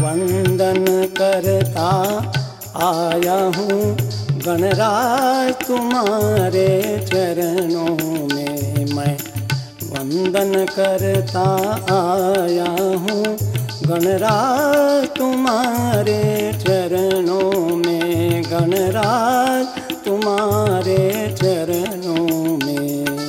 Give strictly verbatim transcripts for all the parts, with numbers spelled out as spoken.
वंदन करता आया हूँ गणराज तुम्हारे चरणों में। मैं वंदन करता आया हूँ गणराज तुम्हारे चरणों में, गणराज तुम्हारे चरणों में।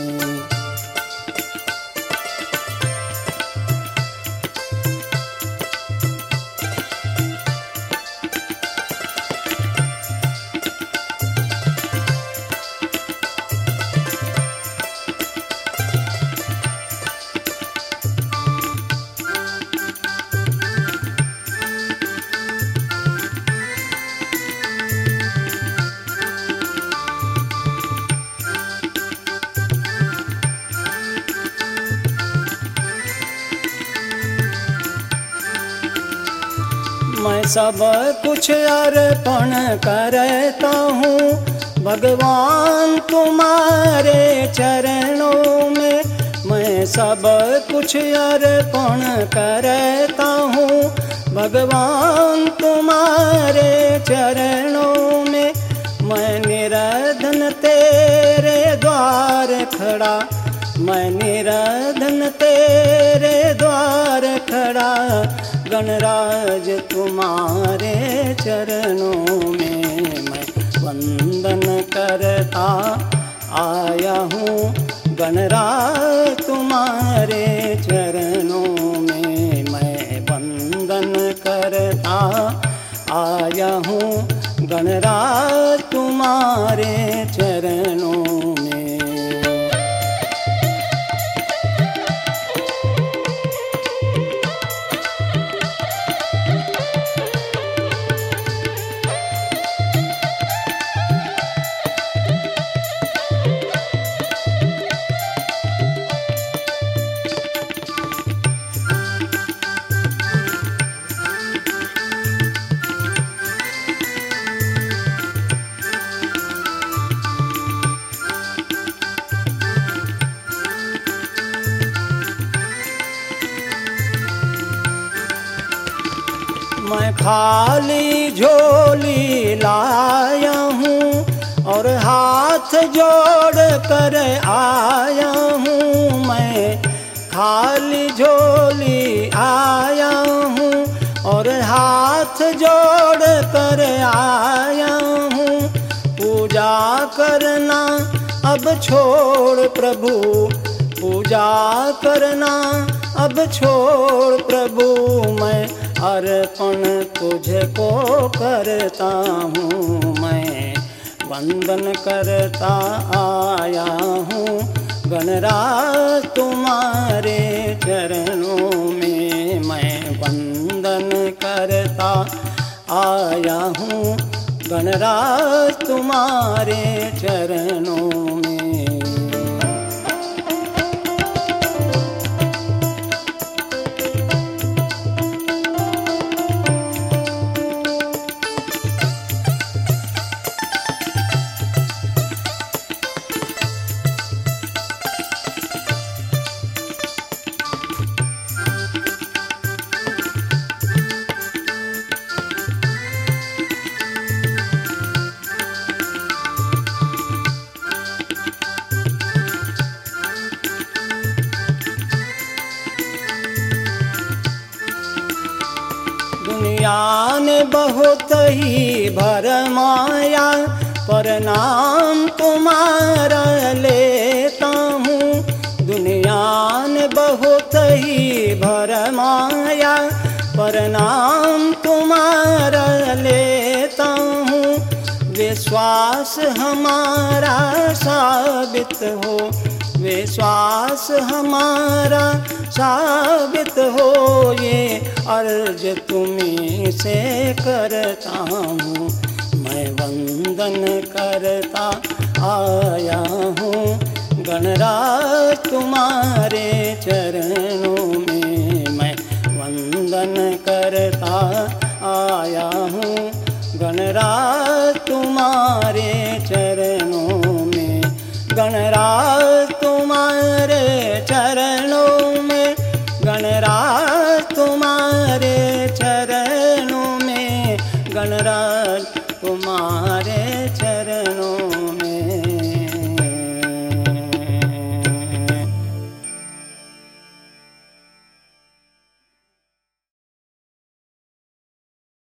मैं सब कुछ अर्पण करता हूँ भगवान तुम्हारे चरणों में। मैं सब कुछ अर्पण करता हूँ भगवान तुम्हारे चरणों में। मैं निराधन तेरे द्वार खड़ा, मैं निराधन तेरे द्वार खड़ा, गणराज तुम्हारे चरणों में। मैं वंदन करता आया हूँ गणराज तुम्हारे चरणों में। मैं वंदन करता आया हूँ गणराज तुम्हारे चरणों में। मैं खाली झोली लाया हूँ और हाथ जोड़ कर आया हूँ। मैं खाली झोली आया हूँ और हाथ जोड़ कर आया हूँ। पूजा करना अब छोड़ प्रभु, पूजा करना अब छोड़ प्रभु। मैं अर्पण तुझको करता हूँ, मैं वंदन करता आया हूँ गणराज तुम्हारे चरणों में। मैं वंदन करता आया हूँ गणराज तुम्हारे चरणों में। दुनिया ने बहुत ही भरमाया पर नाम तुम्हारा लेता हूँ। दुनिया ने बहुत ही भरमाया पर नाम तुम्हारा लेता हूँ। विश्वास हमारा साबित हो, विश्वास हमारा साबित हो, ये अर्ज तुम्हीं से करता हूँ। मैं वंदन करता आया हूँ गणराज तुम्हारे चरणों में। मैं वंदन करता आया हूँ गणराज तुम्हारे चरणों में। गणराज तुम्हारे चरणों में, गणराज